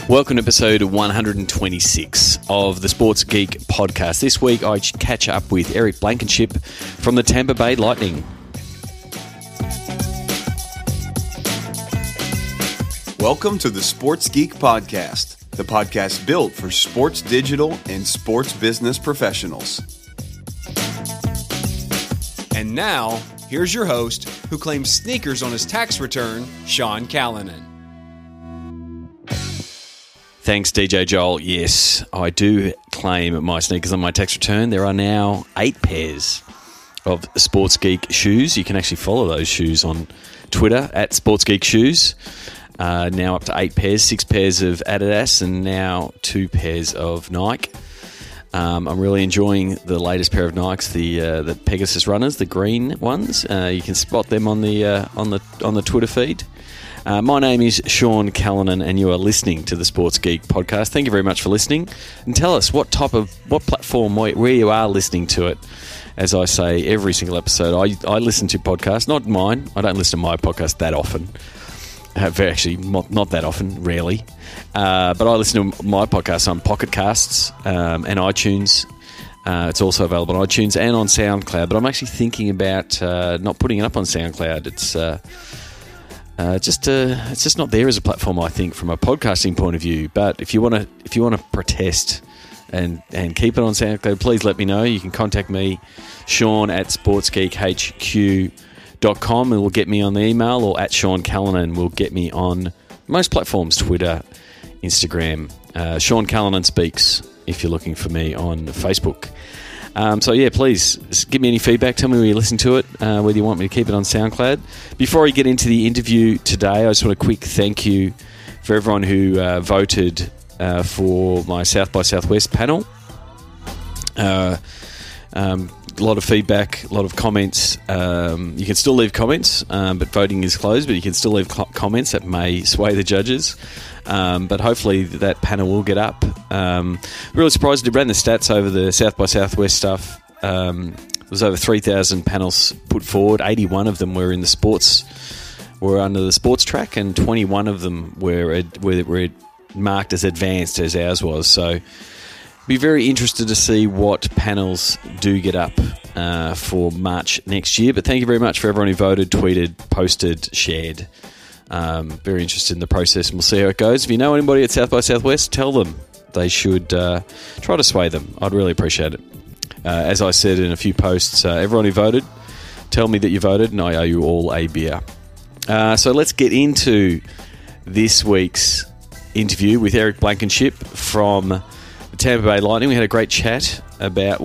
Welcome to episode 126 of the Sports Geek podcast. This week I catch up with Eric Blankenship from the Tampa Bay Lightning. Welcome to the Sports Geek podcast, the podcast built for sports digital and sports business professionals. And now, here's your host who claims sneakers on his tax return, Sean Callanan. Thanks, DJ Joel. Yes, I do claim my sneakers on my tax return. There are now 8 pairs of Sports Geek shoes. You can actually follow those shoes on Twitter at Sports Geek Shoes. Now up to 8 pairs, 6 pairs of Adidas and now 2 pairs of Nike. I'm really enjoying the latest pair of Nikes, the Pegasus runners, the green ones. You can spot them on the Twitter feed. My name is Sean Callanan, and you are listening to the Sports Geek podcast. Thank you very much for listening, and tell us what platform, where you are listening to it. As I say every single episode, I listen to podcasts, not mine. I don't listen to my podcast that often. Actually, not that often, rarely. But I listen to my podcast on Pocket Casts and iTunes. It's also available on iTunes and on SoundCloud. But I'm actually thinking about not putting it up on SoundCloud. It's just not there as a platform, I think, from a podcasting point of view. But if you want to protest and keep it on SoundCloud, please let me know. You can contact me, Sean at sportsgeekhq.com, and will get me on the email, or at Sean Callanan will get me on most platforms, Twitter, Instagram. Sean Callanan Speaks if you're looking for me on Facebook. Please give me any feedback. Tell me where you listen to it, whether you want me to keep it on SoundCloud. Before I get into the interview today, I just want a quick thank you for everyone who voted for my South by Southwest panel. A lot of feedback, a lot of comments. You can still leave comments, but voting is closed, but you can still leave comments that may sway the judges. But hopefully that panel will get up. Really surprised. I ran the stats over the South by Southwest stuff. There was over 3,000 panels put forward. 81 of them were under the sports track, and 21 of them were marked as advanced, as ours was. So be very interested to see what panels do get up for March next year. But thank you very much for everyone who voted, tweeted, posted, shared. Very interested in the process, and we'll see how it goes. If you know anybody at South by Southwest, tell them they should try to sway them. I'd really appreciate it. As I said in a few posts, everyone who voted, tell me that you voted, and I owe you all a beer. So let's get into this week's interview with Eric Blankenship from the Tampa Bay Lightning. We had a great chat about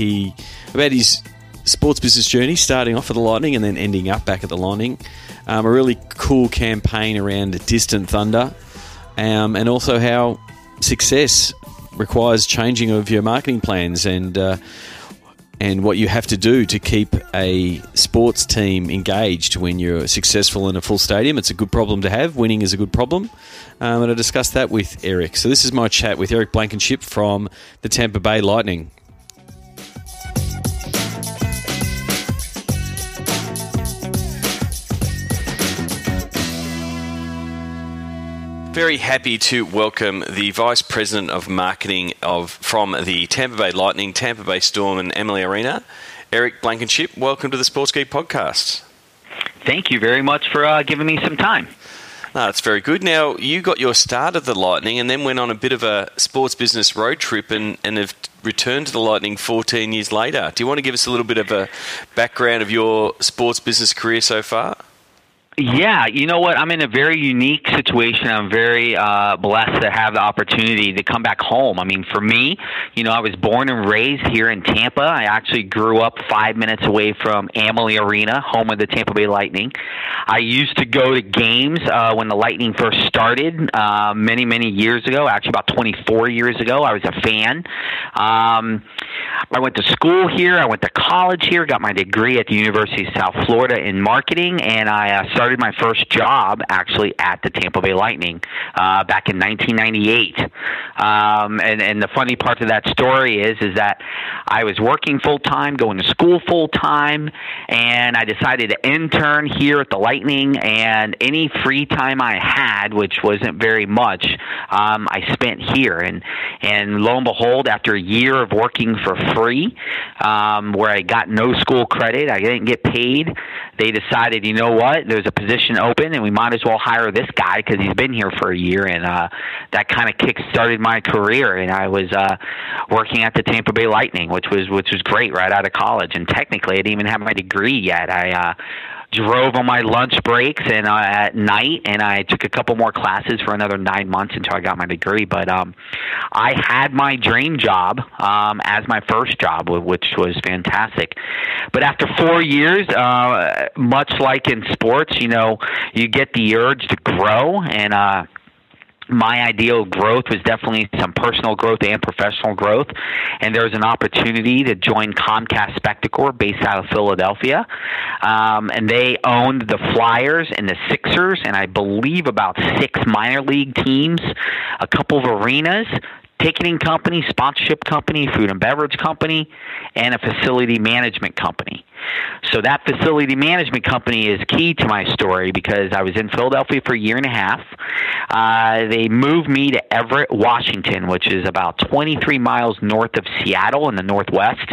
his sports business journey, starting off at the Lightning and then ending up back at the Lightning. A really cool campaign around Distant Thunder, and also how success requires changing of your marketing plans and what you have to do to keep a sports team engaged when you're successful in a full stadium. It's a good problem to have. Winning is a good problem. And I discussed that with Eric. So this is my chat with Eric Blankenship from the Tampa Bay Lightning. Very happy to welcome the Vice President of Marketing from the Tampa Bay Lightning, Tampa Bay Storm and Amalie Arena, Eric Blankenship. Welcome to the Sports Geek podcast. Thank you very much for giving me some time. No, that's very good. Now, you got your start at the Lightning and then went on a bit of a sports business road trip and have returned to the Lightning 14 years later. Do you want to give us a little bit of a background of your sports business career so far? Yeah, you know what? I'm in a very unique situation. I'm very blessed to have the opportunity to come back home. I mean, for me, I was born and raised here in Tampa. I actually grew up 5 minutes away from Amalie Arena, home of the Tampa Bay Lightning. I used to go to games when the Lightning first started many, many years ago, actually about 24 years ago. I was a fan. I went to school here. I went to college here, got my degree at the University of South Florida in marketing, and I started started my first job actually at the Tampa Bay Lightning back in 1998. And the funny part of that story is that I was working full-time, going to school full-time, and I decided to intern here at the Lightning, and any free time I had, which wasn't very much, I spent here. And lo and behold, after a year of working for free, where I got no school credit, I didn't get paid, they decided, you know what, there's a position open, and we might as well hire this guy because he's been here for a year, and that kind of kick-started my career, and I was working at the Tampa Bay Lightning, which was great right out of college, and technically I didn't even have my degree yet. I drove on my lunch breaks and at night, and I took a couple more classes for another 9 months until I got my degree. But I had my dream job as my first job, which was fantastic. But after 4 years, much like in sports, you get the urge to grow, and my ideal growth was definitely some personal growth and professional growth, and there was an opportunity to join Comcast Spectacor based out of Philadelphia, and they owned the Flyers and the Sixers, and I believe about 6 minor league teams, a couple of arenas, ticketing company, sponsorship company, food and beverage company, and a facility management company. So that facility management company is key to my story because I was in Philadelphia for a year and a half. They moved me to Everett, Washington, which is about 23 miles north of Seattle in the Northwest.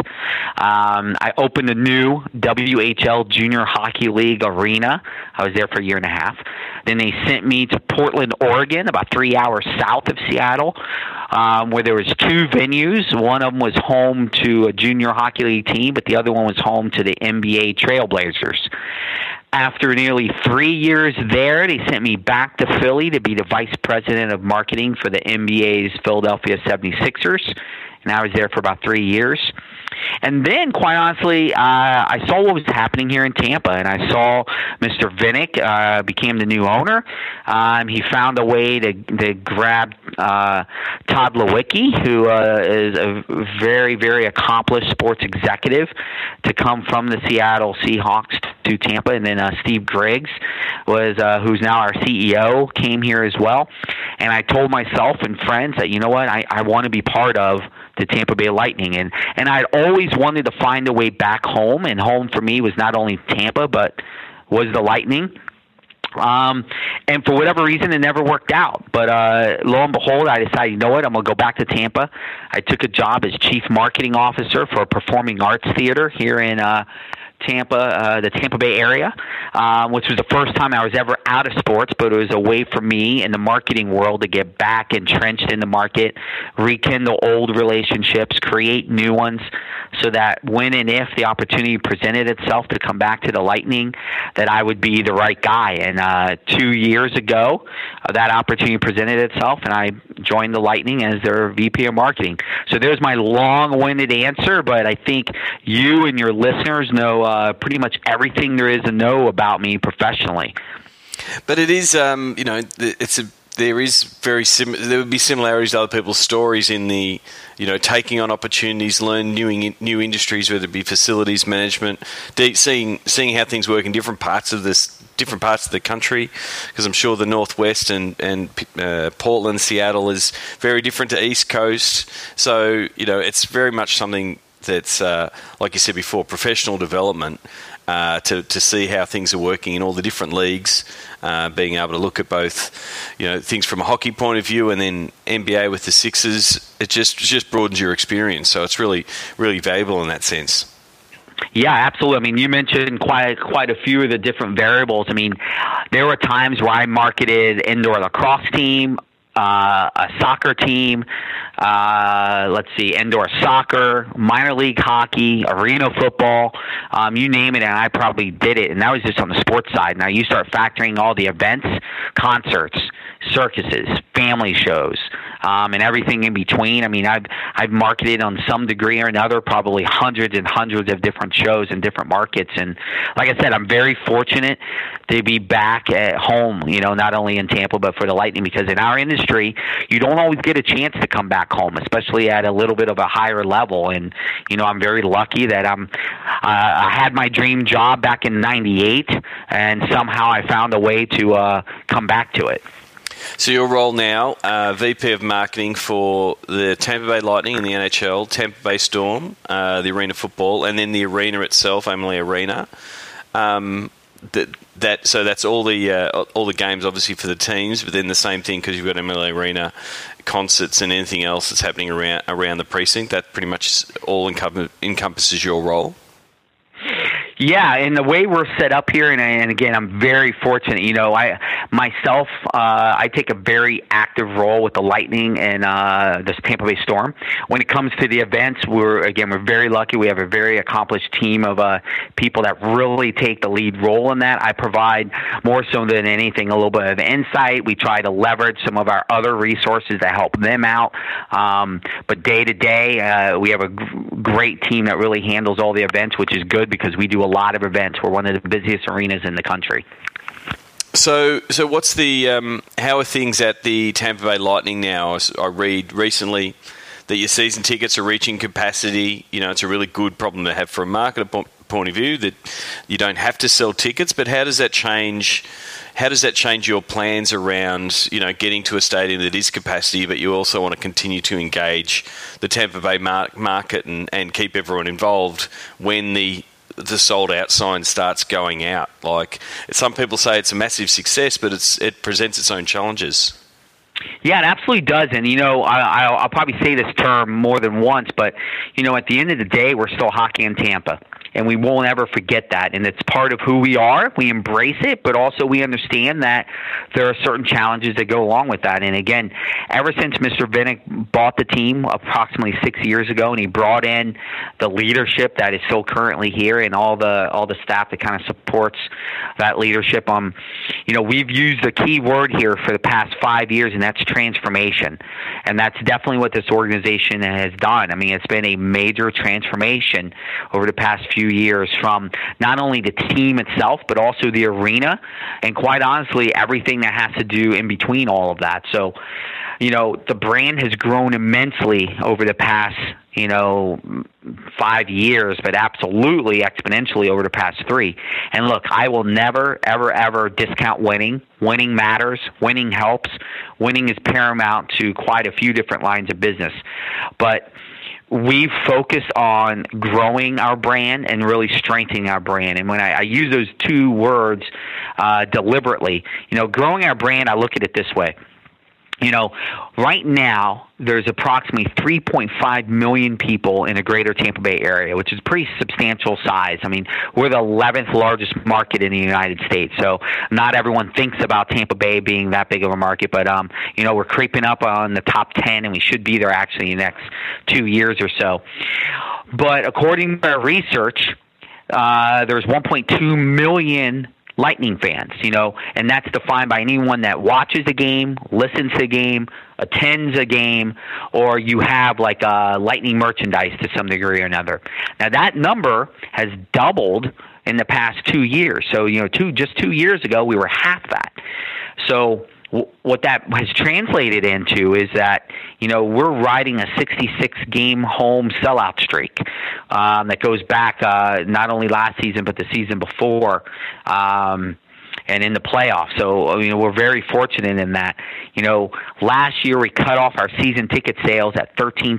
I opened a new WHL Junior Hockey League arena. I was there for a year and a half. Then they sent me to Portland, Oregon, about 3 hours south of Seattle, where there was 2 venues. One of them was home to a junior hockey league team, but the other one was home to the NBA Trailblazers. After nearly 3 years there, they sent me back to Philly to be the vice president of marketing for the NBA's Philadelphia 76ers, and I was there for about 3 years. And then, quite honestly, I saw what was happening here in Tampa, and I saw Mr. Vinnick became the new owner. He found a way to grab Todd Lewicki, who is a very, very accomplished sports executive, to come from the Seattle Seahawks to Tampa. And then Steve Griggs, who's now our CEO, came here as well. And I told myself and friends that, you know what, I want to be part of the Tampa Bay Lightning, and I'd always wanted to find a way back home, and home for me was not only Tampa, but was the Lightning. And for whatever reason, it never worked out. But lo and behold, I decided, you know what, I'm going to go back to Tampa. I took a job as chief marketing officer for a performing arts theater here in Tampa, the Tampa Bay area, which was the first time I was ever out of sports, but it was a way for me in the marketing world to get back entrenched in the market, rekindle old relationships, create new ones, so that when and if the opportunity presented itself to come back to the Lightning, that I would be the right guy. And 2 years ago, that opportunity presented itself, and I joined the Lightning as their VP of marketing. So there's my long-winded answer, but I think you and your listeners know pretty much everything there is to know about me professionally. But it is, there is there would be similarities to other people's stories in the, taking on opportunities, learn new industries, whether it be facilities management, seeing how things work in different parts of the country, because I'm sure the Northwest and Portland, Seattle is very different to East Coast. So, it's very much something that's, like you said before, professional development, to see how things are working in all the different leagues, being able to look at both, things from a hockey point of view, and then NBA with the Sixers. It just broadens your experience. So it's really, really valuable in that sense. Yeah, absolutely. I mean, you mentioned quite a few of the different variables. I mean, there were times where I marketed indoor lacrosse team, a soccer team, indoor soccer, minor league hockey, arena football, you name it, and I probably did it. And that was just on the sports side. Now you start factoring all the events, concerts, circuses, family shows, and everything in between. I mean, I've marketed on some degree or another, probably hundreds and hundreds of different shows in different markets. And like I said, I'm very fortunate to be back at home, you know, not only in Tampa, but for the Lightning, because in our industry, you don't always get a chance to come back home, especially at a little bit of a higher level. And, you know, I'm very lucky that I had my dream job back in '98, and somehow I found a way to come back to it. So your role now, VP of Marketing for the Tampa Bay Lightning in the NHL, Tampa Bay Storm, the Arena Football, and then the arena itself, Amalie Arena. So that's all the games, obviously, for the teams, but then the same thing because you've got Amalie Arena, concerts, and anything else that's happening around the precinct. That pretty much all encompasses your role. Yeah, and the way we're set up here, and again, I'm very fortunate. You know, I take a very active role with the Lightning and the Tampa Bay Storm. When it comes to the events, we're very lucky. We have a very accomplished team of people that really take the lead role in that. I provide more so than anything a little bit of insight. We try to leverage some of our other resources to help them out. But day to day, we have a great team that really handles all the events, which is good because we do a lot of events. We're one of the busiest arenas in the country. So what's the how are things at the Tampa Bay Lightning now? I read recently that your season tickets are reaching capacity. You know, it's a really good problem to have from a marketer point of view that you don't have to sell tickets. But how does that change? How does that change your plans around, you know, getting to a stadium that is capacity, but you also want to continue to engage the Tampa Bay market and keep everyone involved when the sold-out sign starts going out? Like, some people say it's a massive success, but it presents its own challenges. Yeah, it absolutely does. And, you know, I'll probably say this term more than once, but, you know, at the end of the day, we're still hockey in Tampa. And we won't ever forget that. And it's part of who we are. We embrace it, but also we understand that there are certain challenges that go along with that. And again, ever since Mr. Vinik bought the team approximately 6 years ago, and he brought in the leadership that is still currently here and all the staff that kind of supports that leadership, you know, we've used the key word here for the past 5 years, and that's transformation. And that's definitely what this organization has done. I mean, it's been a major transformation over the past few years, from not only the team itself, but also the arena, and quite honestly, everything that has to do in between all of that. So, you know, the brand has grown immensely over the past, you know, 5 years, but absolutely exponentially over the past 3. And look, I will never, ever, ever discount winning. Winning matters. Winning helps. Winning is paramount to quite a few different lines of business. But we've focused on growing our brand and really strengthening our brand. And when I use those two words deliberately, you know, growing our brand, I look at it this way. You know, right now, there's approximately 3.5 million people in the greater Tampa Bay area, which is a pretty substantial size. I mean, we're the 11th largest market in the United States, so not everyone thinks about Tampa Bay being that big of a market, but, you know, we're creeping up on the top 10, and we should be there actually in the next 2 years or so. But according to our research, there's 1.2 million Lightning fans, you know, and that's defined by anyone that watches the game, listens to the game, attends a game, or you have like Lightning merchandise to some degree or another. Now that number has doubled in the past 2 years. So, you know, just 2 years ago, we were half that. So what that has translated into is that, you know, we're riding a 66-game home sellout streak that goes back not only last season but the season before, and in the playoffs. So, you know, we're very fortunate in that. You know, last year we cut off our season ticket sales at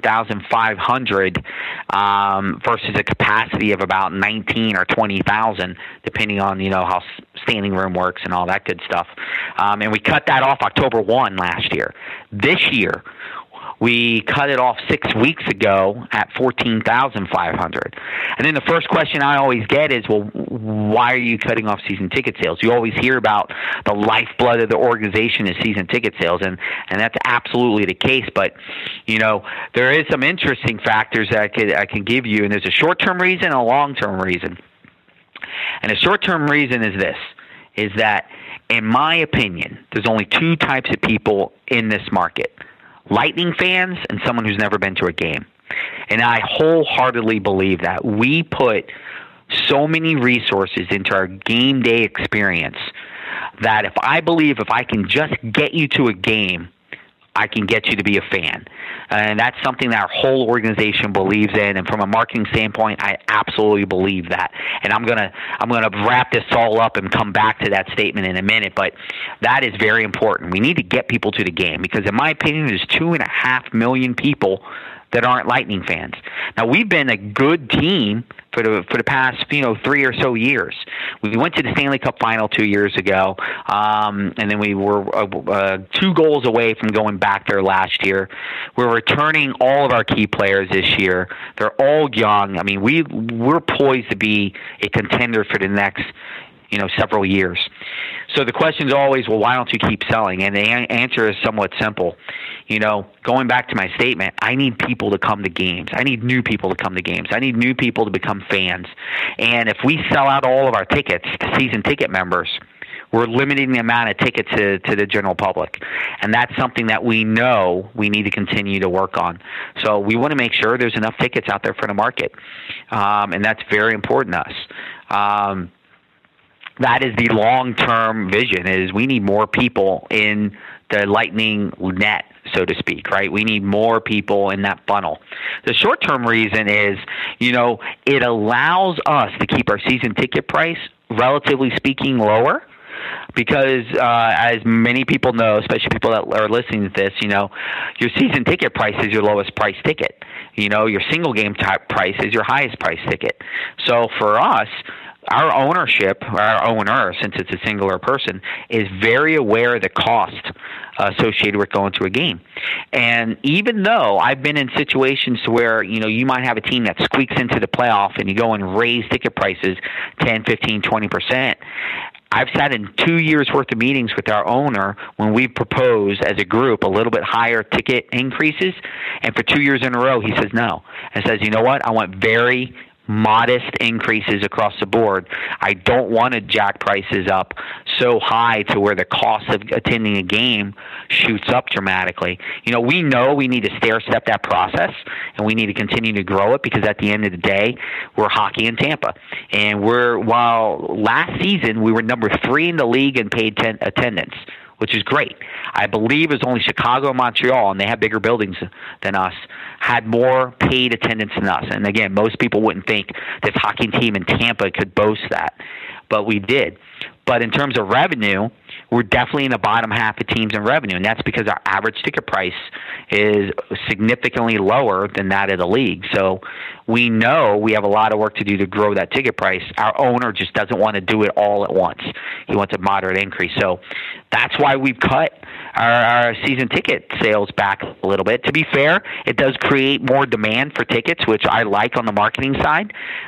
13,500 versus a capacity of about 19 or 20,000, depending on, you know, how standing room works and all that good stuff. And we cut that off October 1 last year. This year, we cut it off 6 weeks ago at 14,500. And then the first question I always get is, well, why are you cutting off season ticket sales? You always hear about the lifeblood of the organization is season ticket sales, and that's absolutely the case. But, you know, there is some interesting factors that I can give you, and there's a short-term reason and a long-term reason. And the short-term reason is this, is that, in my opinion, there's only two types of people in this market. Lightning fans and someone who's never been to a game. And I wholeheartedly believe that. We put so many resources into our game day experience that if I can just get you to a game, I can get you to be a fan. And that's something that our whole organization believes in. And from a marketing standpoint, I absolutely believe that. And I'm gonna wrap this all up and come back to that statement in a minute. But that is very important. We need to get people to the game because, in my opinion, there's 2.5 million people that aren't Lightning fans. Now, we've been a good team for the past 3 or so years. We went to the Stanley Cup Final 2 years ago, and then we were 2 goals away from going back there last year. We're returning all of our key players this year. They're all young. I mean, we're poised to be a contender for the next several years. So the question is always, well, why don't you keep selling? And the answer is somewhat simple. Going back to my statement, I need people to come to games. I need new people to come to games. I need new people to become fans. And if we sell out all of our tickets to season ticket members, we're limiting the amount of tickets to the general public. And that's something that we know we need to continue to work on. So we want to make sure there's enough tickets out there for the market. And that's very important to us. That is the long-term vision, is we need more people in the Lightning net, so to speak, right? We need more people in that funnel. The short-term reason is, it allows us to keep our season ticket price, relatively speaking, lower. Because as many people know, especially people that are listening to this, your season ticket price is your lowest price ticket. Your single game type price is your highest price ticket. So for us, our ownership, our owner, since it's a singular person, is very aware of the cost associated with going to a game. And even though I've been in situations where, you might have a team that squeaks into the playoff and you go and raise ticket prices 10, 15, 20%, I've sat in 2 years' worth of meetings with our owner when we propose as a group a little bit higher ticket increases, and for 2 years in a row he says no. And says, you know what, I want very modest increases across the board. I don't want to jack prices up so high to where the cost of attending a game shoots up dramatically. We know we need to stair-step that process, and we need to continue to grow it because at the end of the day, we're hockey in Tampa. And while last season we were number 3 in the league in paid attendance, which is great. I believe it was only Chicago and Montreal, and they have bigger buildings than us, had more paid attendance than us. And again, most people wouldn't think this hockey team in Tampa could boast that, but we did. But in terms of revenue, we're definitely in the bottom half of teams in revenue, and that's because our average ticket price is significantly lower than that of the league. So we know we have a lot of work to do to grow that ticket price. Our owner just doesn't want to do it all at once. He wants a moderate increase. So that's why we've cut our season ticket sales back a little bit. To be fair, it does create more demand for tickets, which I like on the marketing side.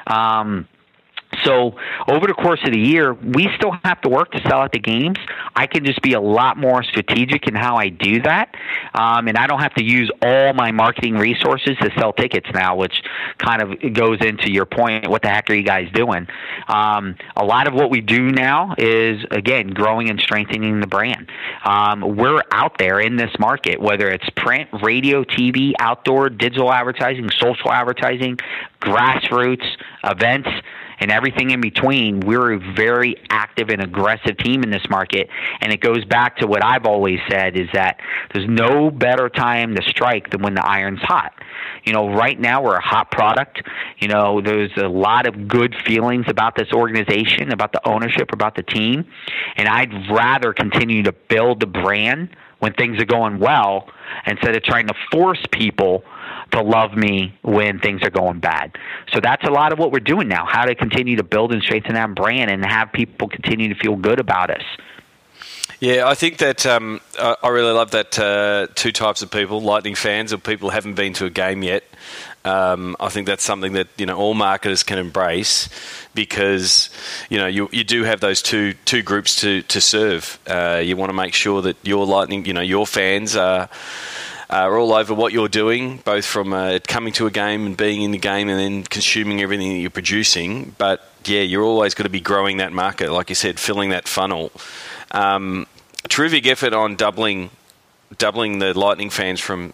So over the course of the year, we still have to work to sell out the games. I can just be a lot more strategic in how I do that. And I don't have to use all my marketing resources to sell tickets now, which kind of goes into your point, what the heck are you guys doing? A lot of what we do now is, again, growing and strengthening the brand. We're out there in this market, whether it's print, radio, TV, outdoor, digital advertising, social advertising, grassroots, events, and everything in between. We're a very active and aggressive team in this market, and it goes back to what I've always said, is that there's no better time to strike than when the iron's hot. Right now we're a hot product. There's a lot of good feelings about this organization, about the ownership, about the team, and I'd rather continue to build the brand when things are going well instead of trying to force people to love me when things are going bad. So that's a lot of what we're doing now, how to continue to build and strengthen that brand and have people continue to feel good about us. Yeah, I think that I really love that 2 types of people, Lightning fans or people who haven't been to a game yet. I think that's something that all marketers can embrace because you do have those two groups to serve. You want to make sure that your Lightning, your fans are all over what you're doing, both from coming to a game and being in the game and then consuming everything that you're producing. But yeah, you're always got to be growing that market, like you said, filling that funnel. Terrific effort on doubling doubling the Lightning fans from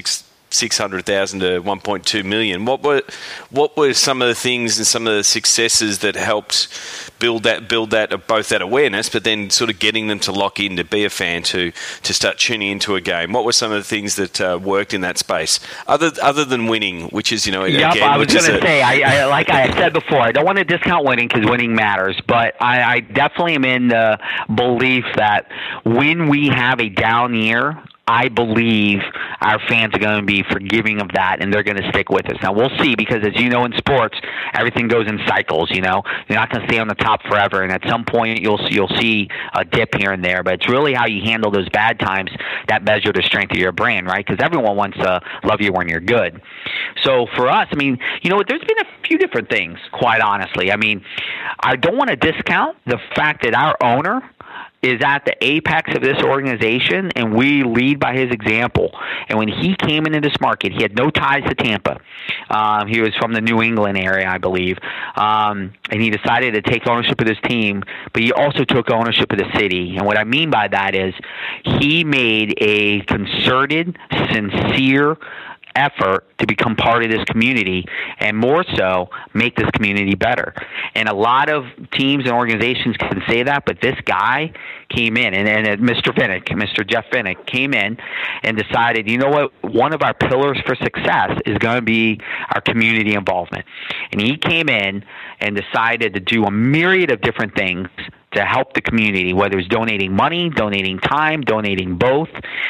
600,000 to 1.2 million. What were some of the things and some of the successes that helped build that both that awareness, but then sort of getting them to lock in to be a fan, to start tuning into a game? What were some of the things that worked in that space, other than winning, which is, I was going to say, I like I said before, I don't want to discount winning because winning matters, but I definitely am in the belief that when we have a down year, I believe our fans are going to be forgiving of that, and they're going to stick with us. Now, we'll see, because as you know, in sports, everything goes in cycles. You're not going to stay on the top forever, and at some point you'll see a dip here and there. But it's really how you handle those bad times that measure the strength of your brand, right? Because everyone wants to love you when you're good. So for us, there's been a few different things, quite honestly. I don't want to discount the fact that our owner is at the apex of this organization, and we lead by his example. And when he came into this market, he had no ties to Tampa. He was from the New England area, I believe. And he decided to take ownership of this team, but he also took ownership of the city. And what I mean by that is he made a concerted, sincere effort to become part of this community, and more so make this community better. And a lot of teams and organizations can say that, but this guy came in, and Mr. Jeff Vinik came in and decided, you know what, one of our pillars for success is going to be our community involvement. And he came in and decided to do a myriad of different things to help the community, whether it's donating money, donating time, donating both.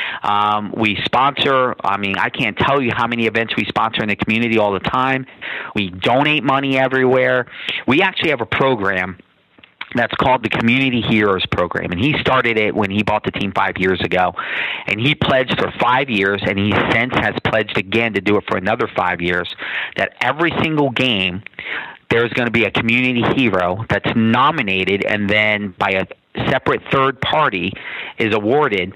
We sponsor, I can't tell you how many events we sponsor in the community all the time. We donate money everywhere. We actually have a program that's called the Community Heroes Program, and he started it when he bought the team 5 years ago, and he pledged for 5 years, and he since has pledged again to do it for another 5 years, that every single game there's going to be a community hero that's nominated, and then by a separate third party is awarded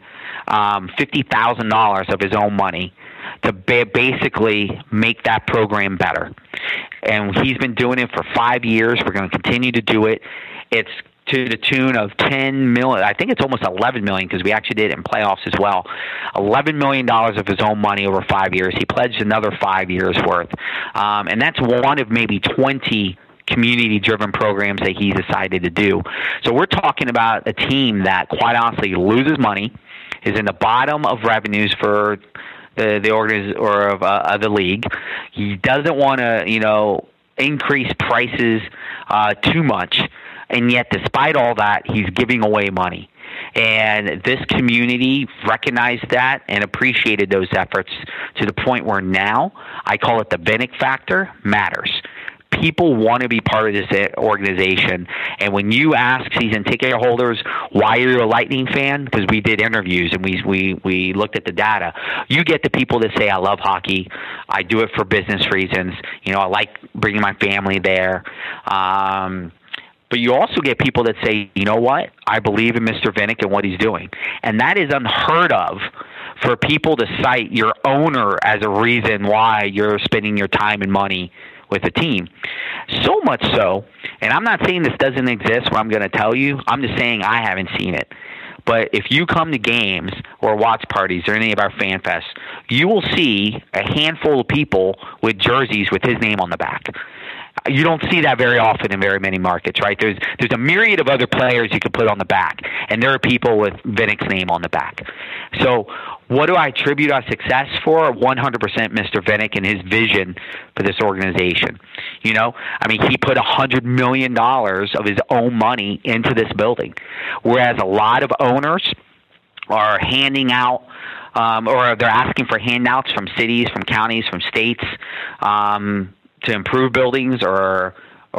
$50,000 of his own money to basically make that program better. And he's been doing it for 5 years. We're going to continue to do it. It's to the tune of $10 million. I think it's almost $11 million, because we actually did it in playoffs as well. $11 million of his own money over 5 years. He pledged another 5 years worth. And that's one of maybe 20 community-driven programs that he decided to do. So we're talking about a team that, quite honestly, loses money, is in the bottom of revenues for the organization or of the league. He doesn't want to, increase prices too much. And yet, despite all that, he's giving away money. And this community recognized that and appreciated those efforts to the point where now, I call it the Vinik factor, matters. People want to be part of this organization. And when you ask season ticket holders, why are you a Lightning fan? Because we did interviews and we looked at the data. You get the people that say, I love hockey. I do it for business reasons. I like bringing my family there. But you also get people that say, you know what, I believe in Mr. Vinik and what he's doing. And that is unheard of for people to cite your owner as a reason why you're spending your time and money with a team. So much so, and I'm not saying this doesn't exist where I'm going to tell you, I'm just saying I haven't seen it. But if you come to games or watch parties or any of our fan fests, you will see a handful of people with jerseys with his name on the back. You don't see that very often in very many markets, right? There's a myriad of other players you can put on the back, and there are people with Vinik's name on the back. So what do I attribute our success for? 100% Mr. Vinik and his vision for this organization. He put $100 million of his own money into this building, whereas a lot of owners are handing out or they're asking for handouts from cities, from counties, from states, to improve buildings or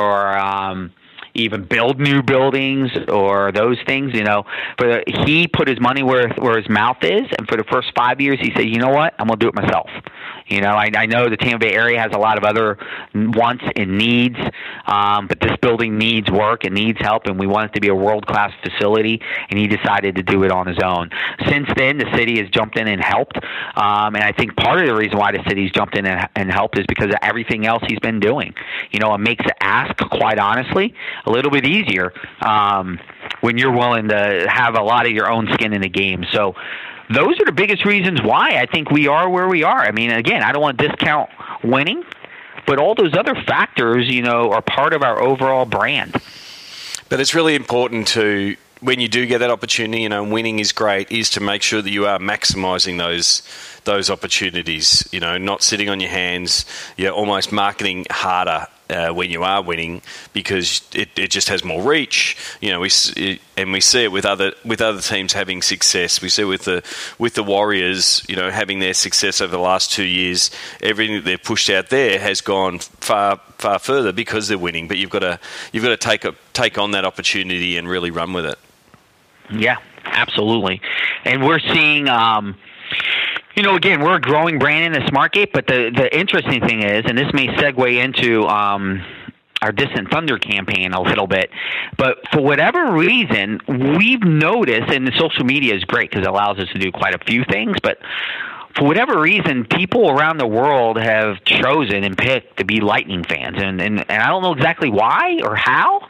even build new buildings or those things, But he put his money where his mouth is, and for the first 5 years he said, you know what, I'm going to do it myself. I know the Tampa Bay area has a lot of other wants and needs, but this building needs work and needs help, and we want it to be a world-class facility, and he decided to do it on his own. Since then, the city has jumped in and helped, and I think part of the reason why the city's jumped in and helped is because of everything else he's been doing. It makes the ask, quite honestly, a little bit easier when you're willing to have a lot of your own skin in the game. So those are the biggest reasons why I think we are where we are. I mean, again, I don't want to discount winning, but all those other factors, are part of our overall brand. But it's really important to, when you do get that opportunity, winning is great, is to make sure that you are maximising those opportunities, not sitting on your hands, almost marketing harder when you are winning, because it just has more reach. We see it with other teams having success. We see it with the Warriors, having their success over the last 2 years. Everything that they've pushed out there has gone far further because they're winning. But you've got to take on that opportunity and really run with it. Yeah, absolutely. And we're seeing. Again, we're a growing brand in the SmartGate, but the interesting thing is, and this may segue into our Distant Thunder campaign a little bit, but for whatever reason, we've noticed, and the social media is great because it allows us to do quite a few things, but for whatever reason, people around the world have chosen and picked to be Lightning fans, and I don't know exactly why or how.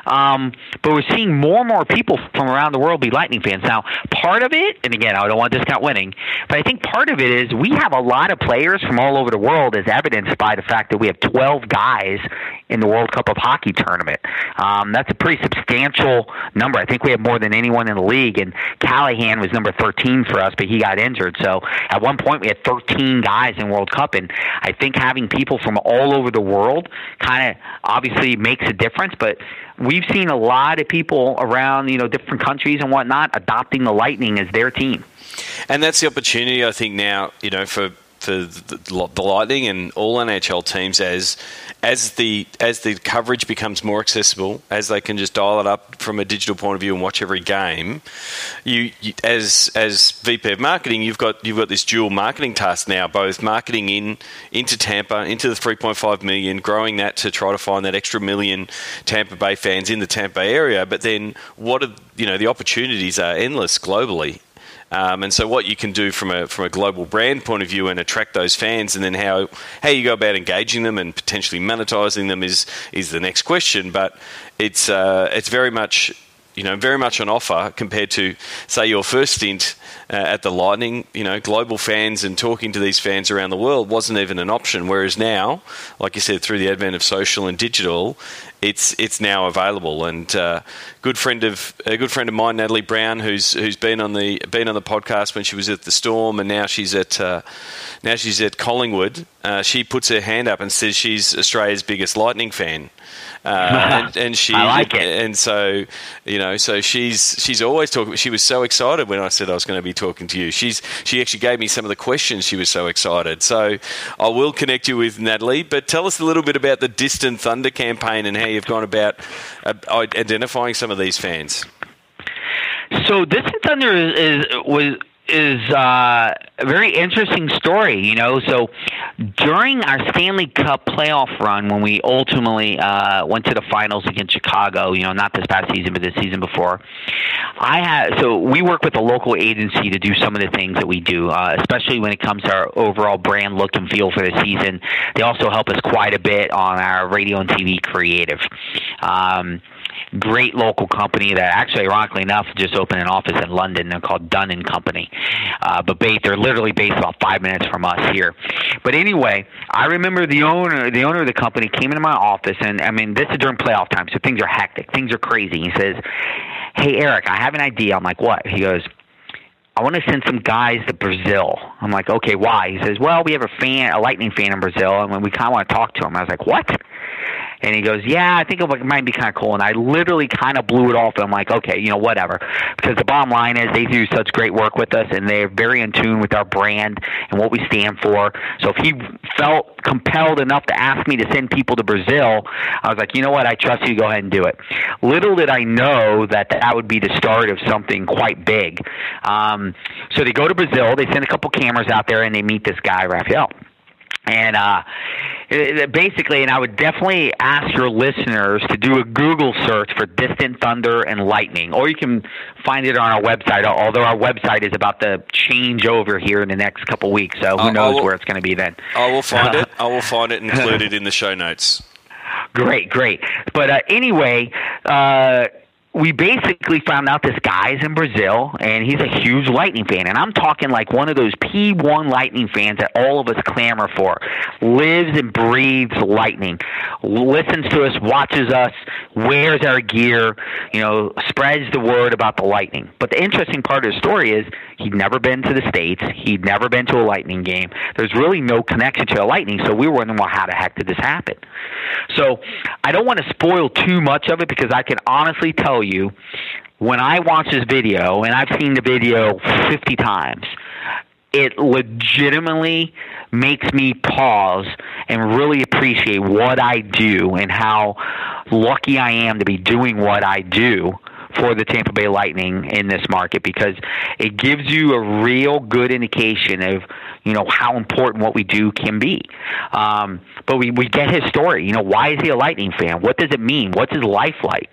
But we're seeing more and more people from around the world be Lightning fans. Now, part of it, and again, I don't want to discount winning, but I think part of it is we have a lot of players from all over the world, as evidenced by the fact that we have 12 guys in the World Cup of Hockey tournament. That's a pretty substantial number. I think we have more than anyone in the league, and Callahan was number 13 for us, but he got injured. So at one point, we had 13 guys in World Cup, and I think having people from all over the world kind of obviously makes a difference, but we've seen a lot of people around, different countries and whatnot adopting the Lightning as their team. And that's the opportunity, I think, now, for the Lightning and all NHL teams as the coverage becomes more accessible, as they can just dial it up from a digital point of view and watch every game. You as VP of marketing, you've got this dual marketing task now, both marketing into Tampa, into the 3.5 million, growing that to try to find that extra million Tampa Bay fans in the Tampa Bay area. But then the opportunities are endless globally. And so what you can do from a global brand point of view and attract those fans, and then how you go about engaging them and potentially monetizing them is the next question. But it's very much on offer compared to, say, your first stint at the Lightning. Global fans and talking to these fans around the world wasn't even an option. Whereas now, like you said, through the advent of social and digital, it's now available. And a good friend of mine, Natalie Brown, who's been on the podcast when she was at the Storm, and now she's at Collingwood. She puts her hand up and says she's Australia's biggest Lightning fan. And she, I like it. And so, so she's always talking. She was so excited when I said I was going to be talking to you. She actually gave me some of the questions. She was so excited. So I will connect you with Natalie, but tell us a little bit about the Distant Thunder campaign and how you've gone about identifying some of these fans. So Distant Thunder is a very interesting story, So during our Stanley Cup playoff run, when we ultimately went to the finals against Chicago, not this past season, but the season before, so we work with a local agency to do some of the things that we do, especially when it comes to our overall brand look and feel for the season. They also help us quite a bit on our radio and TV creative. Great local company that actually, ironically enough, just opened an office in London. They're called Dunn & Company. But they're literally based about 5 minutes from us here. But anyway, I remember the owner of the company came into my office, and this is during playoff time, so things are hectic. Things are crazy. He says, "Hey, Eric, I have an idea." I'm like, "What?" He goes, "I want to send some guys to Brazil." I'm like, "Okay, why?" He says, "Well, we have a Lightning fan in Brazil, and we kind of want to talk to him." I was like, "What?" And he goes, "Yeah, I think it might be kind of cool." And I literally kind of blew it off. And I'm like, okay, whatever. Because the bottom line is they do such great work with us, and they're very in tune with our brand and what we stand for. So if he felt compelled enough to ask me to send people to Brazil, I was like, you know what, I trust you, go ahead and do it. Little did I know that would be the start of something quite big. So they go to Brazil, they send a couple cameras out there, and they meet this guy, Raphael. And basically, and I would definitely ask your listeners to do a Google search for Distant Thunder and Lightning, or you can find it on our website, although our website is about to change over here in the next couple weeks, so who knows where it's going to be then. I will find it. I will find it and include it in the show notes. Great. But anyway, we basically found out this guy's in Brazil, and he's a huge Lightning fan. And I'm talking like one of those P1 Lightning fans that all of us clamor for. Lives and breathes Lightning. Listens to us, watches us, wears our gear, spreads the word about the Lightning. But the interesting part of the story is he'd never been to the States. He'd never been to a Lightning game. There's really no connection to a Lightning, so we were wondering, well, how the heck did this happen? So I don't want to spoil too much of it, because I can honestly tell you, when I watch this video, and I've seen the video 50 times, it legitimately makes me pause and really appreciate what I do and how lucky I am to be doing what I do for the Tampa Bay Lightning in this market, because it gives you a real good indication of how important what we do can be. But we get his story. Why is he a Lightning fan? What does it mean? What's his life like?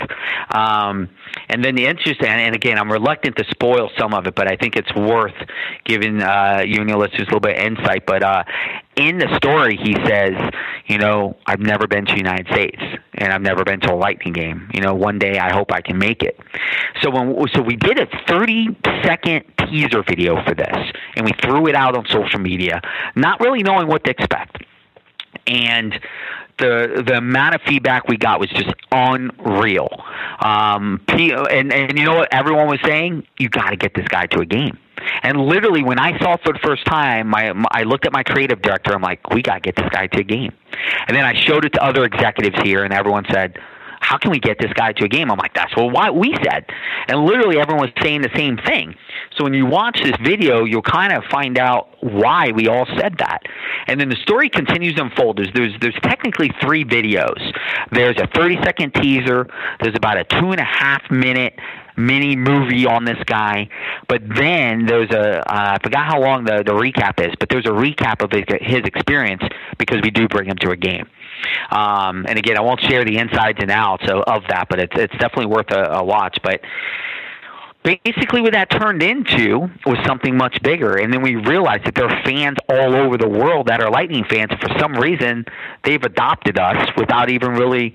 And then the interesting, and again, I'm reluctant to spoil some of it, but I think it's worth giving you and your listeners a little bit of insight. But in the story, he says, I've never been to the United States, and I've never been to a Lightning game. One day I hope I can make it. So we did a 30-second teaser video for this, and we threw it out on social media, not really knowing what to expect. And the amount of feedback we got was just unreal. And you know what everyone was saying? You got to get this guy to a game. And literally, when I saw it for the first time, I looked at my creative director. I'm like, we got to get this guy to a game. And then I showed it to other executives here, and everyone said, how can we get this guy to a game? I'm like, that's what we said. And literally everyone was saying the same thing. So when you watch this video, you'll kind of find out why we all said that. And then the story continues to unfold. There's technically 3 videos. There's a 30-second teaser. There's about a 2.5-minute mini movie on this guy. But then there's I forgot how long the recap is, but there's a recap of his experience, because we do bring him to a game. And again, I won't share the insides and outs of that, but it's definitely worth a watch. But basically what that turned into was something much bigger. And then we realized that there are fans all over the world that are Lightning fans, and for some reason they've adopted us without even really,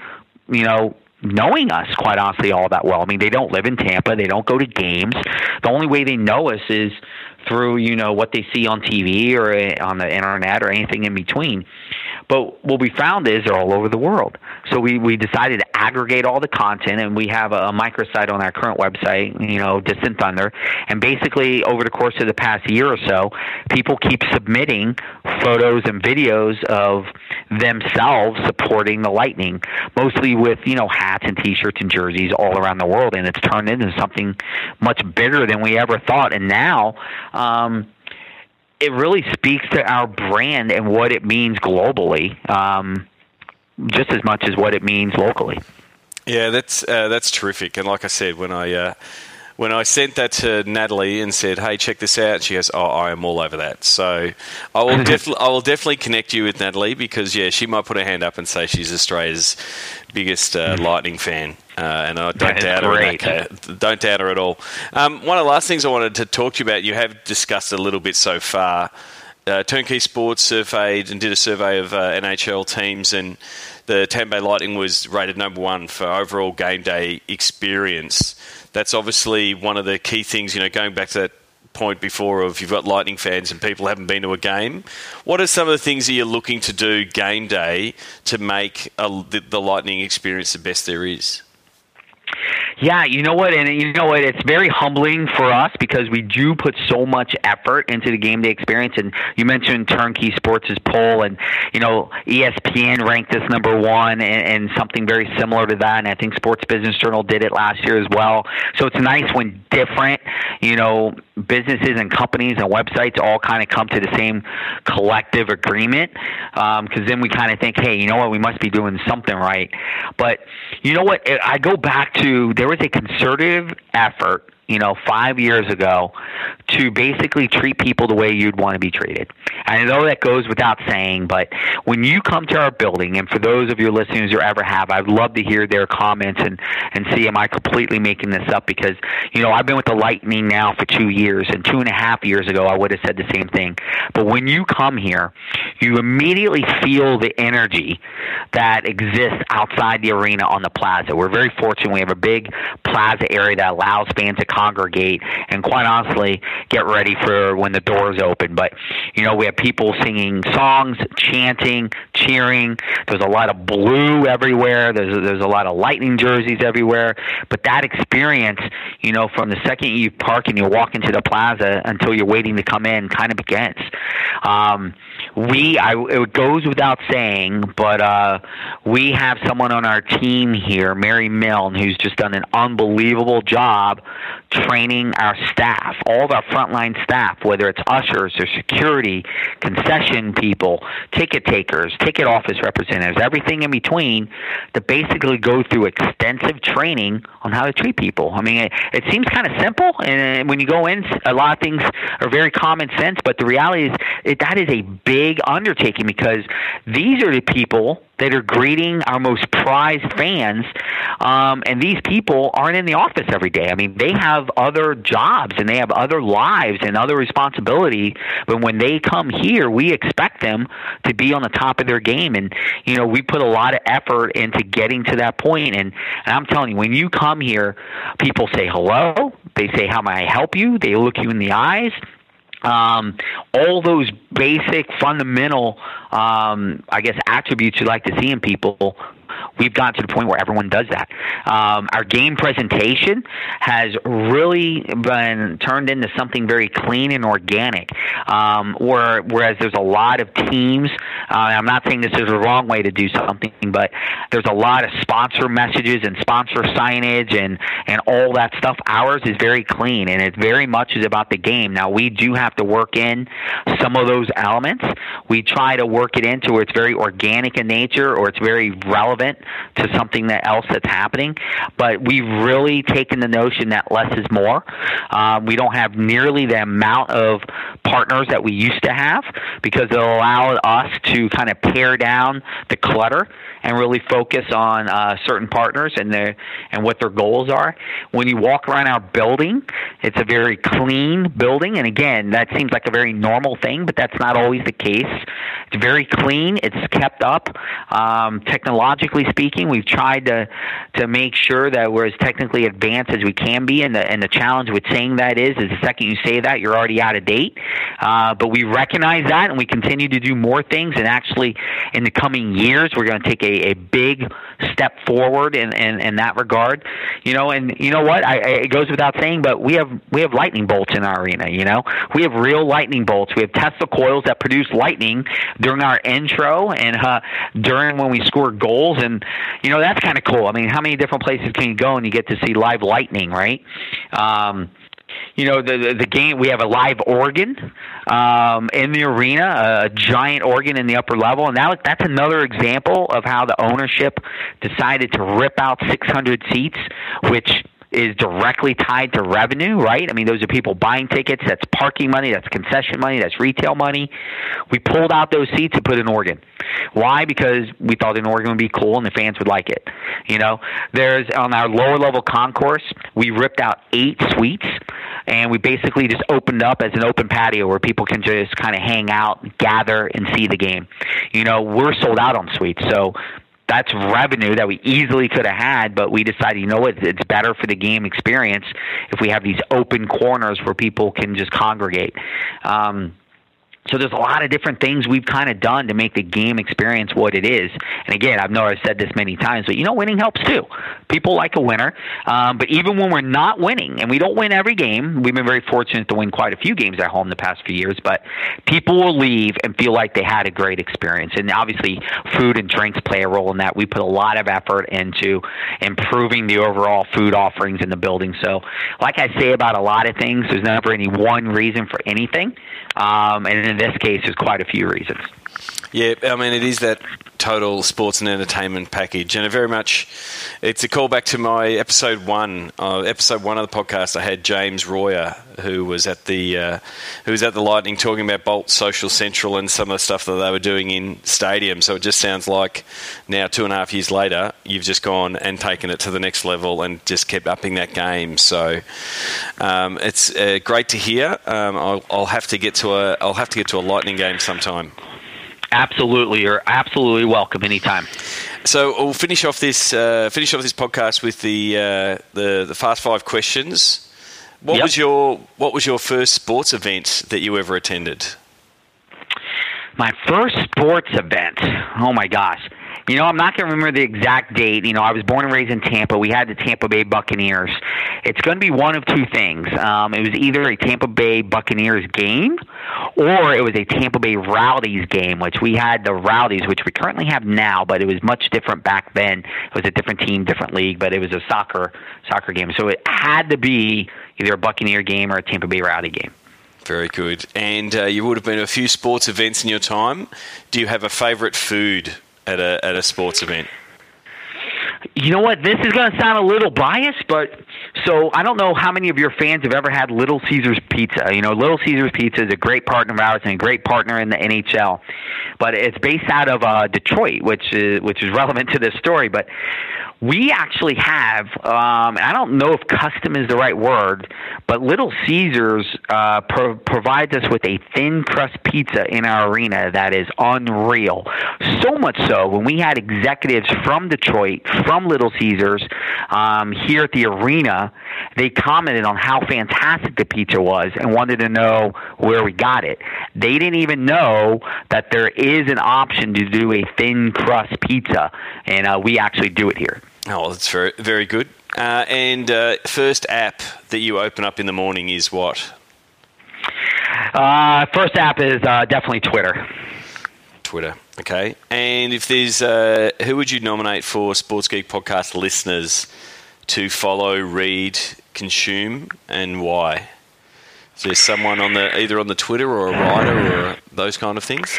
knowing us, quite honestly, all that well. I mean, they don't live in Tampa. They don't go to games. The only way they know us is through, what they see on TV or on the internet or anything in between. But what we found is they're all over the world. So we decided to aggregate all the content, and we have a microsite on our current website, Distant Thunder. And basically, over the course of the past year or so, people keep submitting photos and videos of themselves supporting the Lightning, mostly with, hats and T-shirts and jerseys all around the world. And it's turned into something much bigger than we ever thought. And now it really speaks to our brand and what it means globally, just as much as what it means locally. Yeah, that's terrific. And like I said, when I sent that to Natalie and said, "Hey, check this out," she goes, "Oh, I am all over that." So I will definitely connect you with Natalie, because she might put her hand up and say she's Australia's biggest Lightning fan, and I don't doubt her. Don't doubt her at all. One of the last things I wanted to talk to you about, you have discussed a little bit so far. Turnkey Sports surveyed and did a survey of NHL teams, and the Tampa Bay Lightning was rated number 1 for overall game day experience. That's obviously one of the key things, going back to that point before of you've got Lightning fans and people haven't been to a game. What are some of the things that you're looking to do game day to make the Lightning experience the best there is? Yeah, you know what? It's very humbling for us, because we do put so much effort into the game day experience. And you mentioned Turnkey Sports' poll, and ESPN ranked us number 1, and something very similar to that. And I think Sports Business Journal did it last year as well. So it's nice when different, businesses and companies and websites all kind of come to the same collective agreement, because then we kind of think, hey, you know what, we must be doing something right. But you know what, I go back to, there was a concerted effort 5 years ago to basically treat people the way you'd want to be treated. I know that goes without saying, but when you come to our building, and for those of your listeners who ever have, I'd love to hear their comments and see, am I completely making this up? Because, I've been with the Lightning now for 2 years, and 2.5 years ago I would have said the same thing. But when you come here, you immediately feel the energy that exists outside the arena on the plaza. We're very fortunate. We have a big plaza area that allows fans to congregate and, quite honestly, get ready for when the doors open. But, we have people singing songs, chanting, cheering. There's a lot of blue everywhere. There's a lot of Lightning jerseys everywhere. But that experience, from the second you park and you walk into the plaza until you're waiting to come in, kind of begins. It goes without saying, but we have someone on our team here, Mary Milne, who's just done an unbelievable job training our staff, all of our frontline staff, whether it's ushers or security, concession people, ticket takers, ticket office representatives, everything in between, to basically go through extensive training on how to treat people. I mean, it seems kind of simple, and when you go in, a lot of things are very common sense, but the reality is that is a big undertaking, because these are the people that are greeting our most prized fans, and these people aren't in the office every day. I mean, they have other jobs and they have other lives and other responsibility, but when they come here, we expect them to be on the top of their game, and we put a lot of effort into getting to that point, and I'm telling you, when you come here, people say hello, they say, how may I help you, they look you in the eyes. All those basic, fundamental, attributes you like to see in people, we've gotten to the point where everyone does that. Our game presentation has really been turned into something very clean and organic, whereas there's a lot of teams, I'm not saying this is the wrong way to do something, but there's a lot of sponsor messages and sponsor signage and all that stuff. Ours is very clean, and it very much is about the game. Now, we do have to work in some of those elements. We try to work it into where it's very organic in nature, or it's very relevant to something else that's happening, but we've really taken the notion that less is more. We don't have nearly the amount of partners that we used to have, because it allowed us to kind of pare down the clutter and really focus on certain partners and what their goals are. When you walk around our building, it's a very clean building, and again, that seems like a very normal thing, but that's not always the case. It's very clean. It's kept up. Technologically speaking, we've tried to make sure that we're as technically advanced as we can be, and the challenge with saying that is the second you say that, you're already out of date. But we recognize that, and we continue to do more things, and actually in the coming years, we're going to take a big step forward in that regard. And you know what? It goes without saying, but we have lightning bolts in our arena. We have real lightning bolts. We have Tesla coils that produce lightning during our intro and during when we score goals, and that's kind of cool. I mean, how many different places can you go and you get to see live lightning, right? The game, we have a live organ in the arena, a giant organ in the upper level, and that's another example of how the ownership decided to rip out 600 seats, which is directly tied to revenue, right? I mean, those are people buying tickets. That's parking money. That's concession money. That's retail money. We pulled out those seats and put an organ. Why? Because we thought an organ would be cool and the fans would like it. There's on our lower level concourse, we ripped out 8 suites, and we basically just opened up as an open patio where people can just kind of hang out, gather, and see the game. We're sold out on suites, so that's revenue that we easily could have had, but we decided, it's better for the game experience if we have these open corners where people can just congregate. So there's a lot of different things we've kind of done to make the game experience what it is. And again, I've said this many times, but winning helps too. People like a winner. But even when we're not winning, and we don't win every game, we've been very fortunate to win quite a few games at home the past few years, but people will leave and feel like they had a great experience. And obviously, food and drinks play a role in that. We put a lot of effort into improving the overall food offerings in the building. So like I say about a lot of things, there's never any one reason for anything. And in this case, there's quite a few reasons. Yeah, I mean, it is that total sports and entertainment package, and it's a callback to my episode one of the podcast. I had James Royer, who was at the Lightning, talking about Bolt Social Central and some of the stuff that they were doing in stadium. So it just sounds like now 2.5 years later, you've just gone and taken it to the next level and just kept upping that game. So it's great to hear. I'll have to get to a Lightning game sometime. Absolutely. You're absolutely welcome anytime. So we'll finish off this podcast with the Fast Five questions. What was your first sports event that you ever attended? My first sports event. Oh my gosh. I'm not going to remember the exact date. I was born and raised in Tampa. We had the Tampa Bay Buccaneers. It's going to be one of two things. It was either a Tampa Bay Buccaneers game or it was a Tampa Bay Rowdies game, which we had the Rowdies, which we currently have now, but it was much different back then. It was a different team, different league, but it was a soccer game. So it had to be either a Buccaneer game or a Tampa Bay Rowdy game. Very good. And you would have been to a few sports events in your time. Do you have a favorite food at a sports event? You know what? This is going to sound a little biased, but so I don't know how many of your fans have ever had Little Caesars Pizza. Little Caesars Pizza is a great partner of ours and a great partner in the NHL, but it's based out of Detroit, which is relevant to this story. But we actually have, and I don't know if custom is the right word, but Little Caesars provides us with a thin crust pizza in our arena that is unreal. So much so, when we had executives from Detroit, from Little Caesars, here at the arena, they commented on how fantastic the pizza was and wanted to know where we got it. They didn't even know that there is an option to do a thin crust pizza, and we actually do it here. Oh, that's very, very good. And first app that you open up in the morning is what? First app is definitely Twitter. Twitter, okay. And if there's, who would you nominate for Sports Geek podcast listeners to follow, read, consume, and why? Is there someone either on the Twitter or a writer or those kind of things?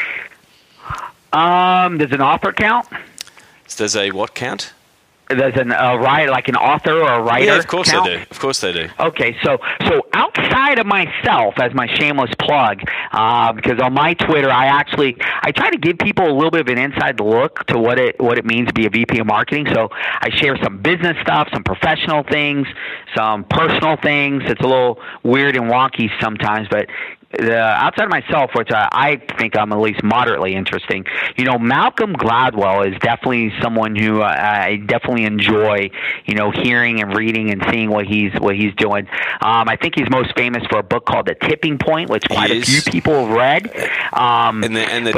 Does an author count? Does a what count? There's an writer, like an author or a writer. Yeah, of course count? they do. Of course they do. Okay, so outside of myself, as my shameless plug, because on my Twitter, I try to give people a little bit of an inside look to what it means to be a VP of marketing. So I share some business stuff, some professional things, some personal things. It's a little weird and wonky sometimes, but outside of myself, which I think I'm at least moderately interesting, Malcolm Gladwell is definitely someone who I definitely enjoy, hearing and reading and seeing what he's doing. I think he's most famous for a book called The Tipping Point, which quite a few people have read. And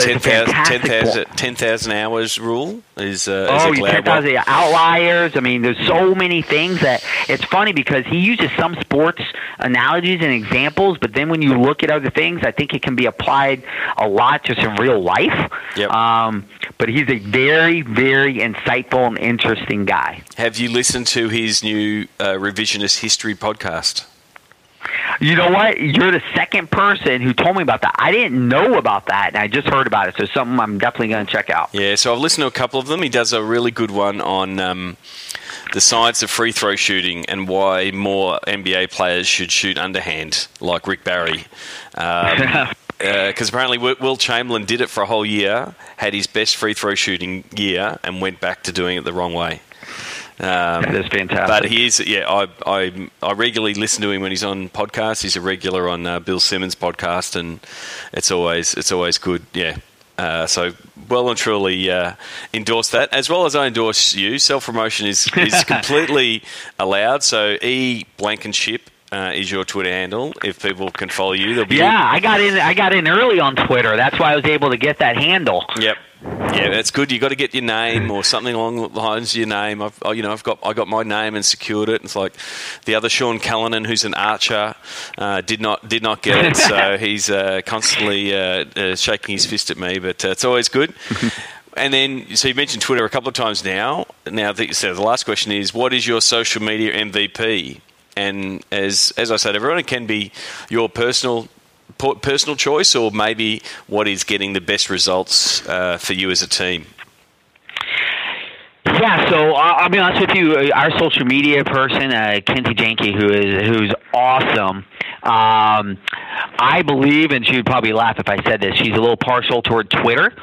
the 10,000 hours rule is oh, 10,000 outliers. I mean, there's so many things that it's funny because he uses some sports analogies and examples, but then when you look at other things, I think it can be applied a lot just in real life. Yep. But he's a very, very insightful and interesting guy. Have you listened to his new revisionist history podcast? You know what? You're the second person who told me about that. I didn't know about that, and I just heard about it. So something I'm definitely going to check out. Yeah, so I've listened to a couple of them. He does a really good one on the science of free throw shooting and why more NBA players should shoot underhand, like Rick Barry. Because apparently Will Chamberlain did it for a whole year, had his best free throw shooting year, and went back to doing it the wrong way. That is fantastic. But I regularly listen to him when he's on podcasts. He's a regular on Bill Simmons' podcast, and it's always good. Yeah. So well and truly endorse that, as well as I endorse you. Self-promotion is completely allowed. So Blankenship is your Twitter handle. If people can follow you, they'll be. Yeah, I got in early on Twitter. That's why I was able to get that handle. Yep. Yeah, that's good. You got to get your name or something along the lines of your name. I got my name and secured it. It's like the other Sean Callanan, who's an archer, did not get it. So he's constantly shaking his fist at me. But it's always good. And then, so you mentioned Twitter a couple of times now. Now that you said, the last question is, what is your social media MVP? And as I said, everyone, it can be your personal choice, or maybe what is getting the best results for you as a team? Yeah, so I'll be honest with you. Our social media person, Kinsey Janke, who's awesome. I believe, and she would probably laugh if I said this, she's a little partial toward Twitter,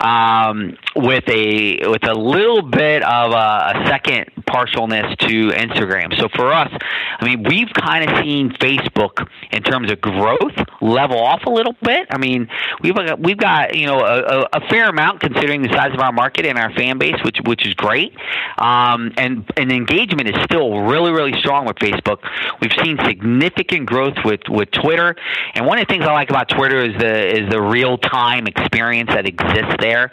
with a little bit of a second partialness to Instagram. So for us, I mean, we've kind of seen Facebook in terms of growth level off a little bit. I mean, we've got a fair amount considering the size of our market and our fan base, which is great. And engagement is still really, really strong with Facebook. We've seen significant growth with Twitter, and one of the things I like about Twitter is the real time experience that exists there.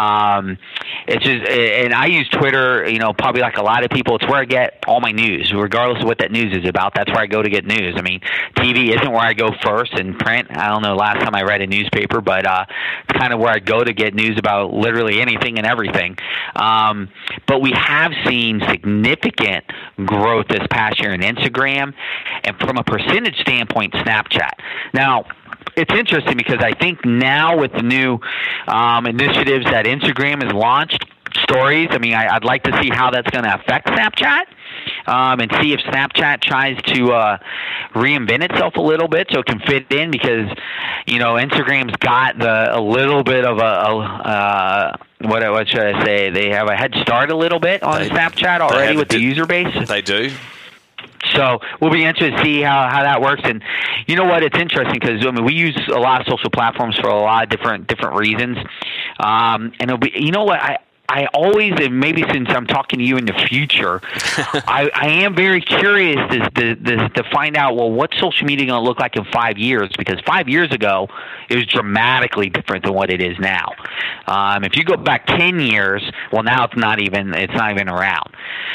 It's just, and I use Twitter, probably like a lot of people. It's where I get all my news, regardless of what that news is about. That's where I go to get news. I mean, TV isn't where I go first, and print, I don't know last time I read a newspaper, but it's kind of where I go to get news about literally anything and everything. But we have seen significant growth this past year in Instagram, and from a percentage standpoint, Snapchat. Now, it's interesting because I think now with the new initiatives that Instagram has launched, stories, I mean, I'd like to see how that's going to affect Snapchat, and see if Snapchat tries to reinvent itself a little bit so it can fit in, because Instagram's got a little bit of what should I say? They have a head start a little bit on Snapchat already with the user base. They do. So we'll be interested to see how that works. And you know what? It's interesting because we use a lot of social platforms for a lot of different reasons. And it'll be, I always, and maybe since I'm talking to you in the future, I am very curious to find out, well, what's social media going to look like in 5 years? Because 5 years ago, it was dramatically different than what it is now. If you go back 10 years, well, now it's not even around.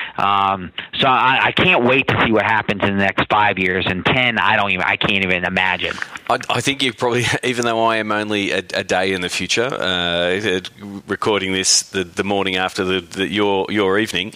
So I can't wait to see what happens in the next 5 years. And 10, I can't even imagine. I think you probably, even though I am only a day in the future, recording this the morning after your evening,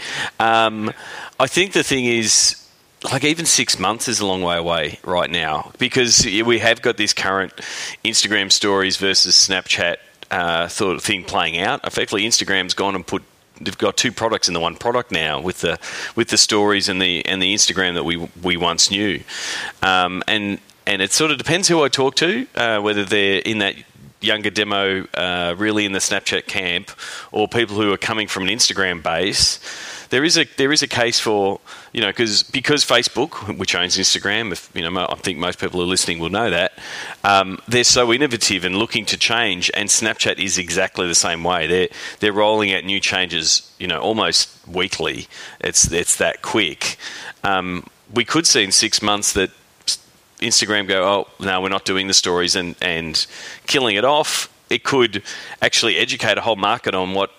I think the thing is, like, even 6 months is a long way away right now, because we have got this current Instagram stories versus Snapchat sort of thing playing out. Effectively, Instagram's gone and they've got two products in the one product now, with the stories and the Instagram that we once knew, and it sort of depends who I talk to, whether they're in that younger demo, really in the Snapchat camp, or people who are coming from an Instagram base. There is a case for, because Facebook, which owns Instagram, I think most people who are listening will know that, they're so innovative and looking to change, and Snapchat is exactly the same way. They're rolling out new changes, almost weekly. It's that quick. We could see in 6 months that Instagram go, oh, no, we're not doing the stories, and killing it off. It could actually educate a whole market on what,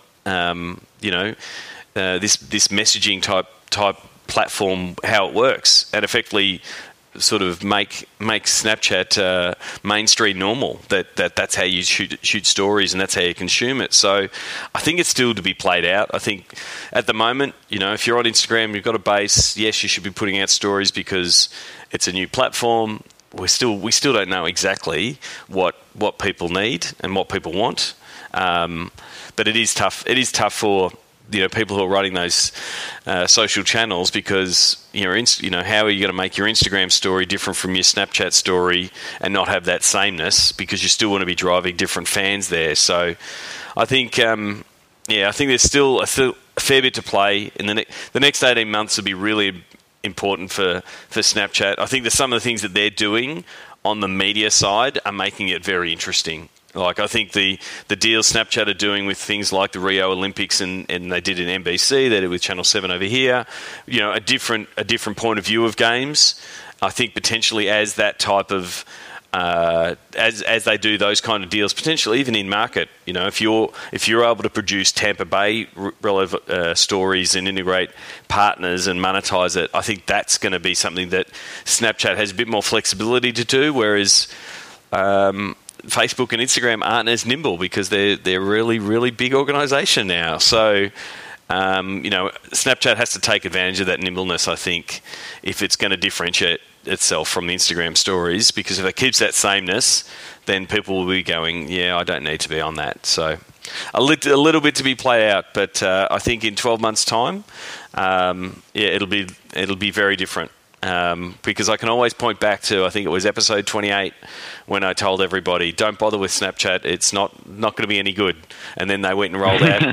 this messaging type platform, how it works, and effectively sort of make Snapchat mainstream normal. That's how you shoot stories, and that's how you consume it. So I think it's still to be played out. I think at the moment, if you're on Instagram, you've got a base. Yes, you should be putting out stories because it's a new platform. We still don't know exactly what people need and what people want. But it is tough. It is tough for people who are running those social channels, because how are you going to make your Instagram story different from your Snapchat story and not have that sameness, because you still want to be driving different fans there. So I think I think there's still a fair bit to play in the next 18 months. Will be really important for Snapchat. I think that some of the things that they're doing on the media side are making it very interesting. Like, I think the deals Snapchat are doing with things like the Rio Olympics, and they did in NBC, they did with Channel 7 over here, a different point of view of games. I think potentially as that type of as they do those kind of deals, potentially even in market, if you're able to produce Tampa Bay relevant stories and integrate partners and monetize it, I think that's going to be something that Snapchat has a bit more flexibility to do, whereas Facebook and Instagram aren't as nimble, because they're really, really big organisation now. So Snapchat has to take advantage of that nimbleness, I think, if it's going to differentiate itself from the Instagram stories, because if it keeps that sameness, then people will be going, I don't need to be on that. So a little bit to be played out, but I think in 12 months' time, it'll be very different. because I can always point back to, I think it was episode 28, when I told everybody, don't bother with Snapchat, it's not going to be any good. And then they went and rolled out,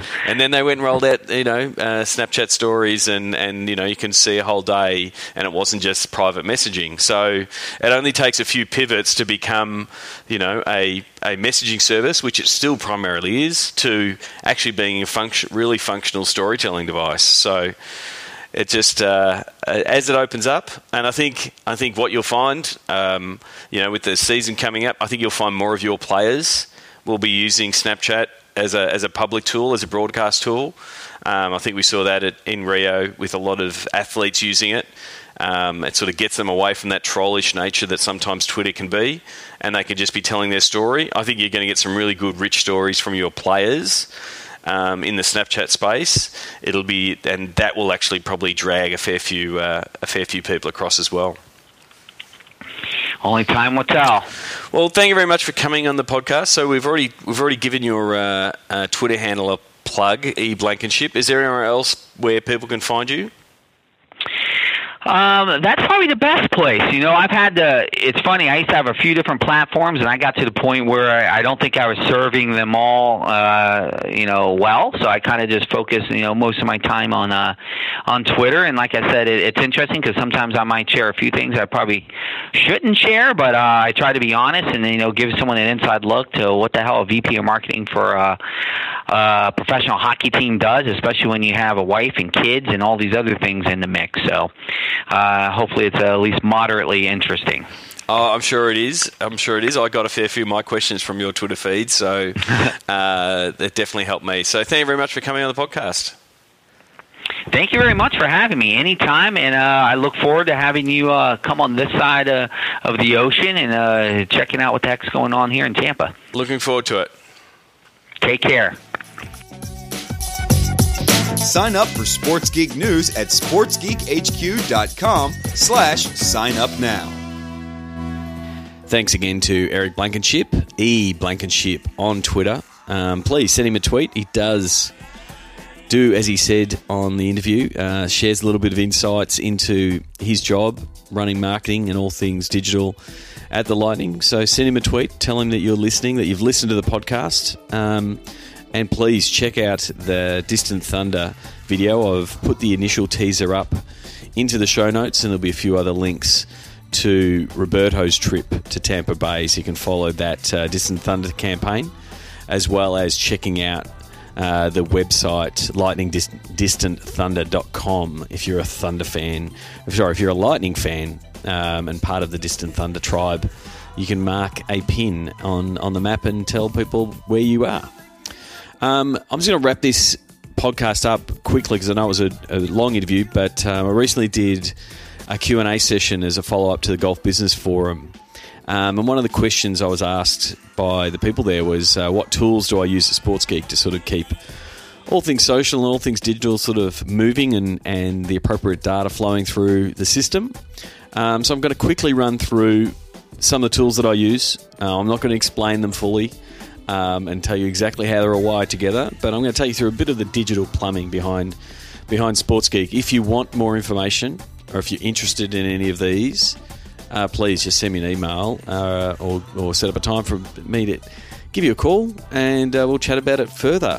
Snapchat stories, and you can see a whole day, and it wasn't just private messaging. So it only takes a few pivots to become, a messaging service, which it still primarily is, to actually being a really functional storytelling device. So it just, as it opens up, and I think what you'll find, with the season coming up, I think you'll find more of your players will be using Snapchat as a public tool, as a broadcast tool. I think we saw that in Rio with a lot of athletes using it. It sort of gets them away from that trollish nature that sometimes Twitter can be, and they can just be telling their story. I think you're going to get some really good, rich stories from your players. In the Snapchat space, and that will actually probably drag a fair few people across as well. Only time will tell. Well, thank you very much for coming on the podcast. So we've already given your Twitter handle a plug, eBlankenship. Is there anywhere else where people can find you? That's probably the best place. It's funny, I used to have a few different platforms, and I got to the point where I don't think I was serving them all, well. So I kind of just focused, most of my time on Twitter. And like I said, it's interesting because sometimes I might share a few things I probably shouldn't share, but I try to be honest and, give someone an inside look to what the hell a VP of marketing for a professional hockey team does, especially when you have a wife and kids and all these other things in the mix. So hopefully it's at least moderately interesting. Oh, I'm sure it is. I got a fair few of my questions from your Twitter feed, so that definitely helped me. So thank you very much for coming on the podcast. Thank you very much for having me anytime, and I look forward to having you come on this side of the ocean and checking out what the heck's going on here in Tampa. Looking forward to it. Take care. Sign up for Sports Geek News at sportsgeekhq.com/sign up now. Thanks again to Eric Blankenship, eBlankenship on Twitter. Please send him a tweet. He does do, as he said on the interview, shares a little bit of insights into his job, running marketing and all things digital at the Lightning. So send him a tweet. Tell him that you're listening, that you've listened to the podcast. And please check out the Distant Thunder video. I've put the initial teaser up into the show notes, and there'll be a few other links to Roberto's trip to Tampa Bay, so you can follow that Distant Thunder campaign, as well as checking out the website lightningdistantthunder.com if you're a Thunder fan. If you're a Lightning fan and part of the Distant Thunder tribe, you can mark a pin on the map and tell people where you are. I'm just going to wrap this podcast up quickly because I know it was a long interview, but I recently did a Q&A session as a follow-up to the Golf Business Forum. And one of the questions I was asked by the people there was, what tools do I use at Sports Geek to sort of keep all things social and all things digital sort of moving and the appropriate data flowing through the system? So I'm going to quickly run through some of the tools that I use. I'm not going to explain them fully. And tell you exactly how they're all wired together, but I'm going to take you through a bit of the digital plumbing behind Sports Geek. If you want more information, or if you're interested in any of these, please just send me an email or set up a time for me to give you a call, and we'll chat about it further.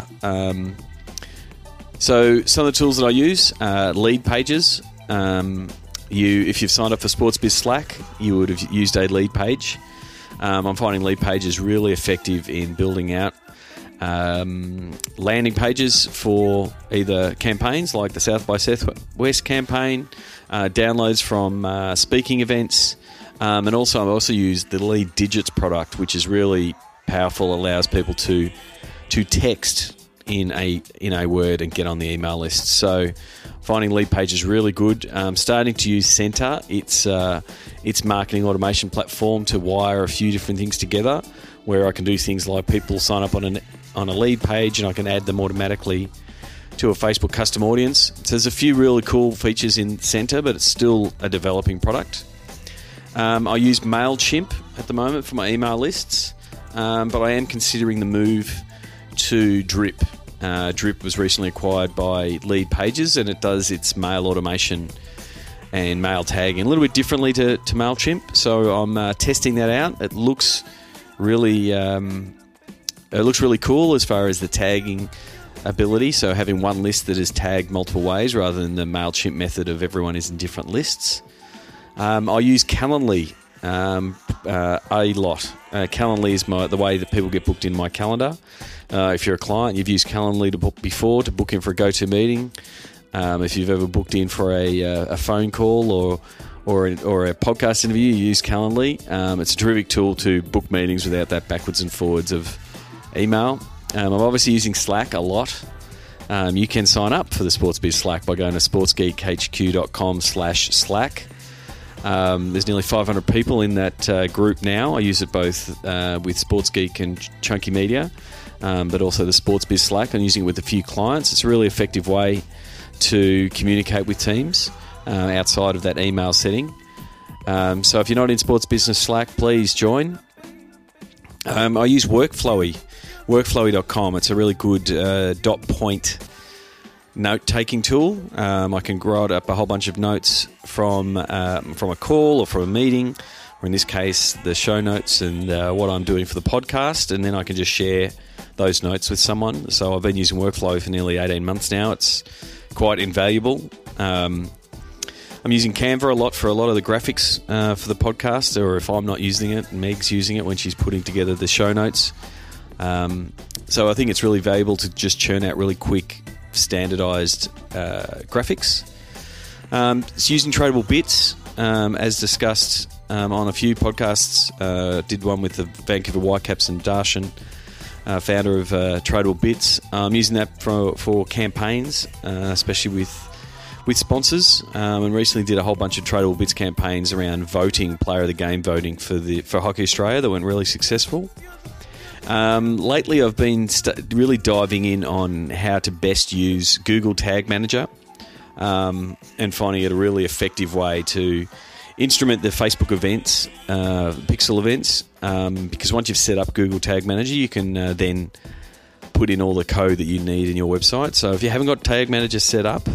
So some of the tools that I use, lead pages. If you've signed up for SportsBiz Slack, you would have used a lead page. I'm finding lead pages really effective in building out landing pages for either campaigns like the South by Southwest campaign, downloads from speaking events, and also I also use the Lead Digits product, which is really powerful, allows people to text in a word and get on the email list. So finding lead pages really good. Starting to use Centre. It's marketing automation platform to wire a few different things together, where I can do things like people sign up on a lead page and I can add them automatically to a Facebook custom audience. So there's a few really cool features in Centre, but it's still a developing product. I use MailChimp at the moment for my email lists, but I am considering the move to Drip. Drip was recently acquired by Lead Pages, and it does its mail automation and mail tagging a little bit differently to MailChimp. So I'm testing that out. It looks really cool as far as the tagging ability. So having one list that is tagged multiple ways rather than the MailChimp method of everyone is in different lists. I use Calendly a lot. Calendly is the way that people get booked in my calendar. If you're a client, you've used Calendly to book in for a go-to meeting. If you've ever booked in for a phone call or a podcast interview, you use Calendly. It's a terrific tool to book meetings without that backwards and forwards of email. I'm obviously using Slack a lot. You can sign up for the SportsBiz Slack by going to sportsgeekhq.com/Slack. There's nearly 500 people in that group now. I use it both with SportsGeek and Chunky Media, but also the SportsBiz Slack. I'm using it with a few clients. It's a really effective way to communicate with teams outside of that email setting. So if you're not in Sports Business Slack, please join. I use Workflowy.com. It's a really good dot point note-taking tool. I can write up a whole bunch of notes from a call or from a meeting, or in this case, the show notes and what I'm doing for the podcast, and then I can just share those notes with someone. So I've been using Workflowy for nearly 18 months now. It's quite invaluable. I'm using Canva a lot for a lot of the graphics for the podcast, or if I'm not using it, Meg's using it when she's putting together the show notes. So I think it's really valuable to just churn out really quick, standardized graphics. It's using Tradable Bits, as discussed on a few podcasts. Did one with the Vancouver Whitecaps and Darshan, founder of Tradable Bits. I'm using that for campaigns, especially with sponsors, and recently did a whole bunch of Tradable Bits campaigns around voting, player of the game voting for Hockey Australia that went really successful. Lately, I've been really diving in on how to best use Google Tag Manager, and finding it a really effective way to instrument the Facebook events, pixel events, because once you've set up Google Tag Manager, you can then put in all the code that you need in your website. So if you haven't got Tag Manager set up,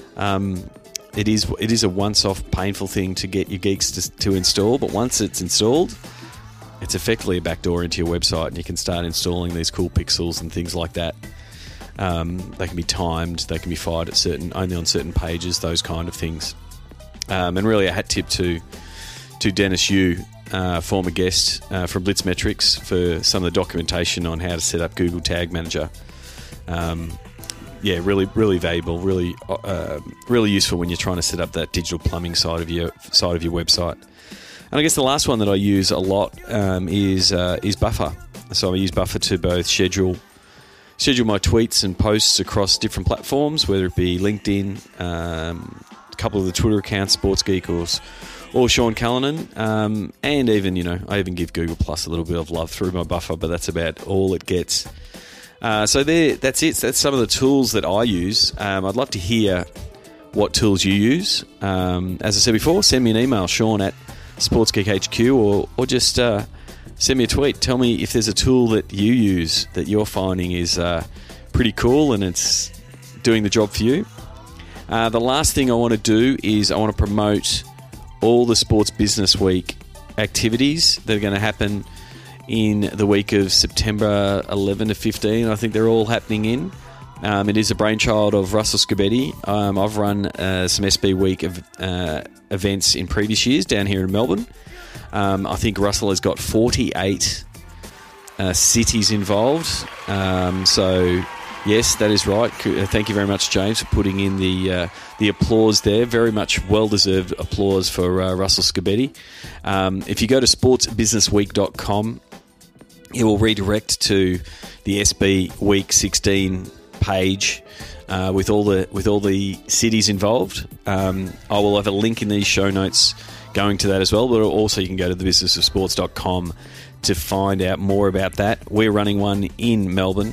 it is a once-off painful thing to get your geeks to install, but once it's installed, it's effectively a backdoor into your website, and you can start installing these cool pixels and things like that. They can be timed, they can be fired at only on certain pages, those kind of things. And really a hat tip to Dennis Yu, former guest from Blitzmetrics, for some of the documentation on how to set up Google Tag Manager. Really valuable, really useful when you're trying to set up that digital plumbing side of your website. And I guess the last one that I use a lot is Buffer. So I use Buffer to both schedule my tweets and posts across different platforms, whether it be LinkedIn, a couple of the Twitter accounts, SportsGeek or Sean Callanan, and even, I even give Google Plus a little bit of love through my Buffer, but that's about all it gets. That's it. That's some of the tools that I use. I'd love to hear what tools you use. As I said before, send me an email, Sean at SportsGeekHQ, or just send me a tweet. Tell me if there's a tool that you use that you're finding is pretty cool and it's doing the job for you. The last thing I want to do is I want to promote all the Sports Business Week activities that are going to happen in the week of September 11 to 15. I think they're all happening in. It is a brainchild of Russell Scobetti. I've run some SB Week of events in previous years down here in Melbourne. I think Russell has got 48 cities involved. So, yes, that is right. Thank you very much, James, for putting in the applause there. Very much well-deserved applause for Russell Scobetti. If you go to sportsbusinessweek.com, it will redirect to the SB Week 16 page with all the cities involved. I will have a link in these show notes going to that as well, but also you can go to thebusinessofsports.com to find out more about that. We're running one in Melbourne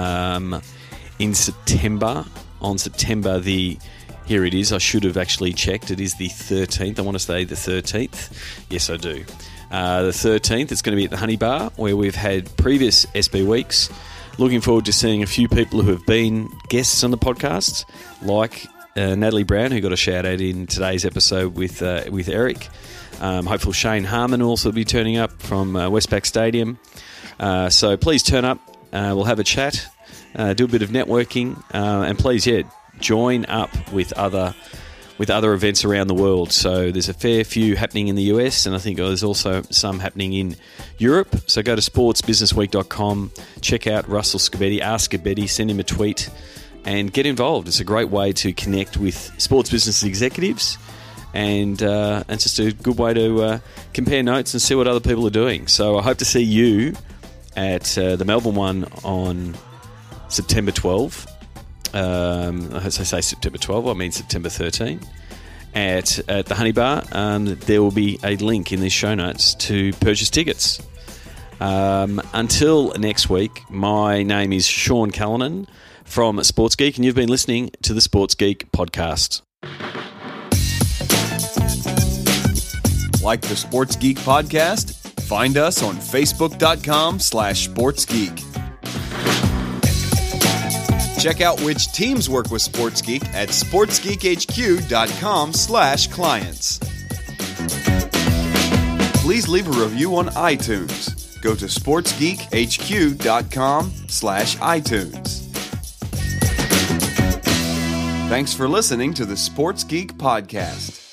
in September. On September here it is. I should have actually checked. It is the 13th. I want to say the 13th. Yes, I do. The 13th, it's going to be at the Honey Bar, where we've had previous SB Weeks. Looking forward to seeing a few people who have been guests on the podcast, like Natalie Brown, who got a shout out in today's episode with Eric. Hopefully Shane Harmon will also be turning up from Westpac Stadium. So please turn up. We'll have a chat, do a bit of networking, and please, join up with other events around the world. So there's a fair few happening in the US, and I think there's also some happening in Europe. So go to sportsbusinessweek.com, check out Russell Scabetti, ask Scabetti, send him a tweet, and get involved. It's a great way to connect with sports business executives, and it's just a good way to compare notes and see what other people are doing. So I hope to see you at the Melbourne one on September 12. As I say September 12, I mean September 13, at the Honey Bar. There will be a link in the show notes to purchase tickets. Until next week, my name is Sean Callanan from Sports Geek, and you've been listening to the Sports Geek podcast. Like the Sports Geek podcast? Find us on Facebook.com/SportsGeek. Check out which teams work with Sports Geek at sportsgeekhq.com/clients. Please leave a review on iTunes. Go to sportsgeekhq.com/iTunes. Thanks for listening to the Sports Geek podcast.